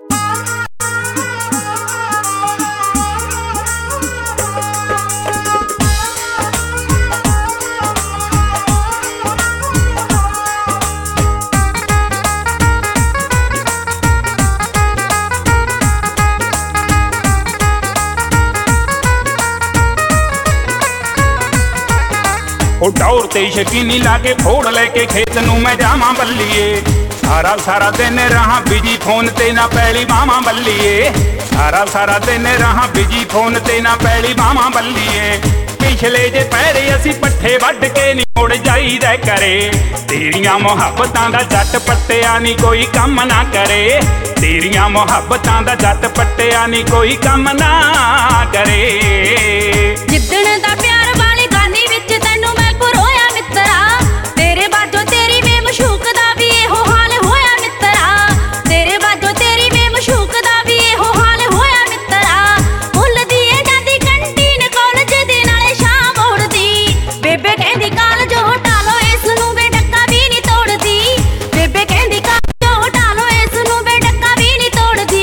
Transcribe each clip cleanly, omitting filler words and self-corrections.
ਉਹ ਟੌਰ ਤੇ ਸ਼ਕੀਨੀ ਲਾ ਕੇ ਫੋੜ ਲੈ ਕੇ ਖੇਤ ਨੂੰ ਮੈਂ ਜਾਵਾਂ ਬੱਲੀਏ। ਸਾਰਾ ਦਿਨ ਰਹਾ ਬਿਜੀ ਫੋਨ ਤੇ ਨਾ ਪੈਲੀ ਬਾਵਾਂ ਬੱਲੀਏ। ਸਾਰਾ ਦਿਨ ਰਹਾ ਬਿਜੀ ਫੋਨ ਤੇ ਨਾ ਪੈਲੀ ਬਾਵਾਂ ਬੱਲੀਏ। ਪਿਛਲੇ ਜੇ ਪੈਰੇ ਅਸੀਂ ਪੱਠੇ ਵੱਢ ਕੇ ਨੀ ਮੁੜ ਜਾਈਦਾ ਕਰੇ। ਤੇਰੀਆਂ ਮੁਹੱਬਤਾਂ ਦਾ ਜੱਟ ਪੱਟਿਆ ਨੀ ਕੋਈ ਕੰਮ ਨਾ ਕਰੇ। ਤੇਰੀਆਂ ਮੁਹੱਬਤਾਂ ਦਾ ਜੱਟ ਪੱਟਿਆ ਨੀ ਕੋਈ ਕੰਮ ਨਾ ਕਰੇ। ਜਿੱਦਣ ਦਾ ਪਿਆਰ ਵਾਲੀ ਗਾਨੀ ਵਿੱਚ ਤੈਨੂੰ ਮੈਂ ਪਰੋਇਆ ਮਿੱਤਰਾ। ਤੇਰੇ ਬਾਝੋਂ ਤੇਰੀ ਬੇਮਸ਼ੂਕ ਦਾ ਵੀ ਇਹੋ ਹਾਲ ਹੋਇਆ ਮਿੱਤਰਾ। ਤੇਰੇ ਬਾਝੋਂ ਤੇਰੀ ਬੇਮਸ਼ੂਕ ਦਾ ਵੀ ਇਹੋ ਹਾਲ ਹੋਇਆ ਮਿੱਤਰਾ। ਭੁੱਲਦੀ ਏ ਜਾਂਦੀ ਕੰਟੀਨ ਕਾਲਜ ਦੇ ਨਾਲੇ ਸ਼ਾਮ ਉੜਦੀ। ਬੇਬੇ ਕਹਿੰਦੀ ਕਾਲਜ ਹਟਾ ਲੋ ਇਸ ਨੂੰ ਬੇਡੱਕਾ ਵੀ ਨਹੀਂ ਤੋੜਦੀ। ਬੇਬੇ ਕਹਿੰਦੀ ਕਾਲਜ ਹਟਾ ਲੋ ਇਸ ਨੂੰ ਬੇਡੱਕਾ ਵੀ ਨਹੀਂ ਤੋੜਦੀ।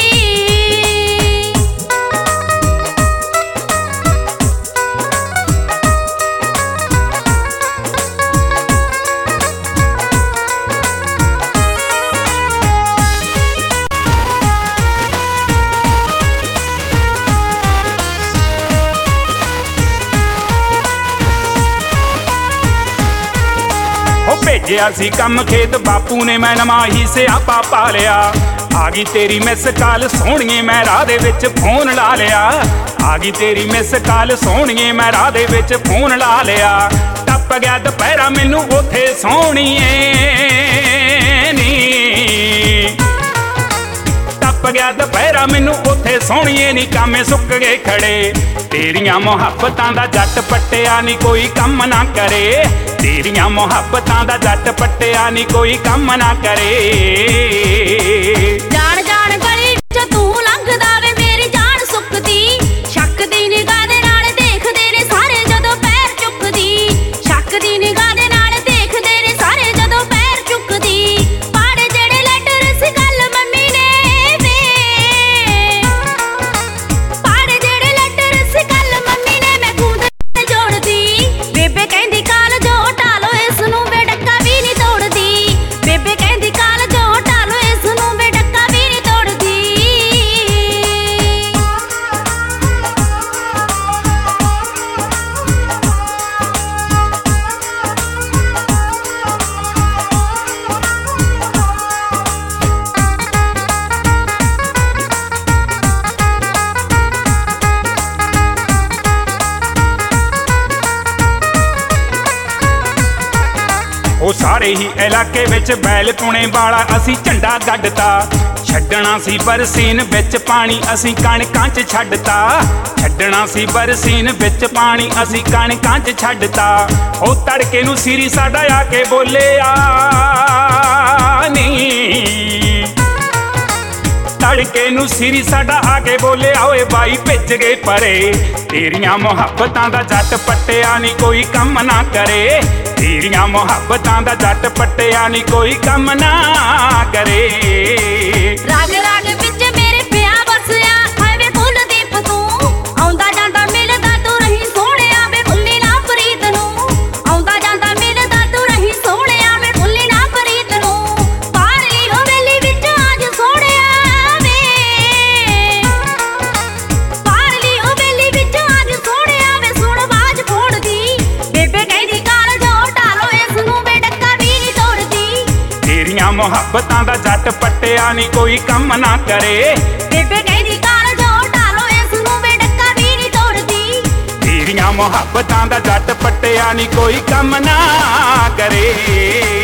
ਭੇਜਿਆ ਸੀ ਕੰਮ ਖੇਤ ਬਾਪੂ ਨੇ ਮੈਂ ਨਮਾਹੀ ਸਿਆਪਾ ਪਾ ਲਿਆ। ਆ ਗਈ ਤੇਰੀ ਮਿਸ ਕਾਲ ਸੋਹਣੀਏ ਮੈਂ ਰਾਹ ਦੇ ਵਿੱਚ ਫੋਨ ਲਾ ਲਿਆ। ਆ ਗਈ ਤੇਰੀ ਮਿਸ ਕਾਲ ਸੋਹਣੀਏ ਮੈਂ ਰਾਹ ਦੇ ਵਿੱਚ ਫੋਨ ਲਾ ਲਿਆ। ਟੱਪ ਗਿਆ ਦੁਪਹਿਰਾ ਮੈਨੂੰ ਉੱਥੇ ਸੋਹਣੀਏ ਨੀ। ਟੱਪ ਗਿਆ ਦੁਪਹਿਰਾ ਮੈਨੂੰ ਉੱਥੇ ਸੋਹਣੀਏ ਨੀ ਕਾਮੇ ਸੁੱਕ ਗਏ ਖੜੇ। ਤੇਰੀਆਂ ਮੁਹੱਬਤਾਂ ਦਾ ਜੱਟ ਪੱਟਿਆ ਨੀ ਕੋਈ ਕੰਮ ਨਾ ਕਰੇ। ਤੇਰੀਆਂ ਮੁਹੱਬਤਾਂ ਦਾ ਜੱਟ ਪੱਟਿਆ ਨੀ ਕੋਈ ਕੰਮ ਨਾ ਕਰੇ। ਜਾਣ ਜਾਣ ਗਲੀ ਵਿੱਚ ਤੂੰ ਲੰਘਦਾ ਵੇ ਮੇਰੀ ਜਾਨ ਸੁੱਕਦੀ। ਸ਼ੱਕ ਦੀ ਨਿਗਾਹ ਦੇ ਨਾਲ ਦੇਖਦੇ ਨੇ ਸਾਰੇ ਜਦੋਂ ਪੈਰ ਚੁੱਕਦੀ। ਸ਼ੱਕ ਦੀ ਨਿਗਾਹ ਦੇ ਨਾਲ ਦੇਖਦੇ ਨੇ ਸਾਰੇ ਜਦੋਂ ਪੈਰ ਚੁੱਕਦੀ। ਪਾੜੇ ਜਿਹੜੇ ਲੈਟਰ ਸੀ ਗੱਲ ਮੰਮੀ ਨੇ ਵੇ। ਪਾੜੇ ਜਿਹੜੇ ਲੈਟਰ ਸੀ ਗੱਲ ਮੰਮੀ ਨੇ ਮੈਂ ਖੂਦ ਜੋੜਦੀ। ਬੇਬੇ ਕਹਿੰਦੀ ਕਾਲਜ ਹਟਾ ਲੋ ਇਸ ਨੂੰ ਬੇਡੱਕਾ ਵੀ ਨਹੀਂ ਤੋੜਦੀ। ਬੇਬੇ ਕਹਿੰਦੀ ਕਾਲਜ ਹਟਾ ਲੋ ਇਸ ਨੂੰ ਬੇਡੱਕਾ ਵੀ ਨਹੀਂ ਤੋੜਦੀ। ਉਹ ਸਾਰੇ ਹੀ ਇਲਾਕੇ ਵਿੱਚ ਬੈਲ ਪੁਣੇ ਵਾਲਾ ਅਸੀਂ ਝੰਡਾ ਗੱਡਤਾ। ਛੱਡਣਾ ਸੀ ਬਰਸੀਨ ਵਿੱਚ ਪਾਣੀ ਅਸੀਂ ਕਣਕਾਂ 'ਚ ਛੱਡਤਾ। ਛੱਡਣਾ ਸੀ ਬਰਸੀਨ ਵਿੱਚ ਪਾਣੀ ਅਸੀਂ ਕਣਕਾਂ 'ਚ ਛੱਡਤਾ। ਉਹ ਤੜਕੇ ਨੂੰ ਸਿਰੀ ਸਾਡਾ ਆ ਕੇ ਬੋਲਿਆ ਨੀ। ਤੜਕੇ ਨੂੰ ਸਿਰੀ ਸਾਡਾ ਆ ਕੇ ਬੋਲਿਆ ਓਏ ਬਾਈ ਭਿੱਜ ਗਏ ਪਰੇ। ਤੇਰੀਆਂ ਮੁਹੱਬਤਾਂ ਦਾ ਜੱਟ ਪੱਟਿਆ ਨੀ ਕੋਈ ਕੰਮ ਨਾ ਕਰੇ। ਤੇਰੀਆਂ ਮੁਹੱਬਤਾਂ ਦਾ ਜੱਟ ਪੱਟਿਆ ਨੀ ਕੋਈ ਕੰਮ ਨਾ ਕਰੇ। ਰਾਗ ਰਾਗ ਵਿੱਚ ਮੇਰੇ ਪਿਆ ਵਸਿਆ ਹਾਏ ਵੇ ਕੁਲਦੀਪ ਤੂੰ। ਆਉਂਦਾ ਜਾਂਦਾ ਮਿਲਦਾ ਤੂੰ ਰਹੀ ਸੋਹਣਿਆ ਵੇ ਭੁੱਲੀ ਨਾ ਪ੍ਰੀਤ ਨੂੰ। ਆਉਂਦਾ ਜਾਂਦਾ ਮਿਲਦਾ ਤੂੰ ਰਹੀ ਸੋਹਣਿਆ ਵੇ ਭੁੱਲੀ ਨਾ ਪ੍ਰੀਤ ਨੂੰ। ਪਾਰਲੀ ਹਵੇਲੀ ਵਿੱਚ ਅੱਜ ਸੋਹਣਿਆ ਵੇ। ਪਾਰਲੀ ਹਵੇਲੀ ਵਿੱਚ ਅੱਜ ਸੋਹਣਿਆ ਵੇ ਸੁਣ ਆਵਾਜ਼ ਫੋੜਦੀ। ਬੇਬੇ ਕਹਿੰਦੀ ਕਾਲਜ ਹਟਾ ਲੋ ਇਸ ਨੂੰ ਬੇਡੱਕਾ ਵੀ ਨਹੀਂ ਤੋੜਦੀ। ਤੇਰੀਆਂ ਮੁਹੱਬਤਾਂ ਦਾ ਜੱਟ ਪੱਟਿਆ ਨੀ ਕੋਈ ਕੰਮ ਨਾ ਕਰੇ। ਬੇਬੇ ਕਹਿੰਦੀ ਕਾਲਜ ਹਟਾ ਲੋ ਇਸ ਨੂੰ ਬੇਡੱਕਾ ਵੀ ਨਹੀਂ ਤੋੜਦੀ। ਤੇਰੀਆਂ ਮੁਹੱਬਤਾਂ ਦਾ ਜੱਟ ਪੱਟਿਆ ਨੀ ਕੋਈ ਕੰਮ ਨਾ ਕਰੇ।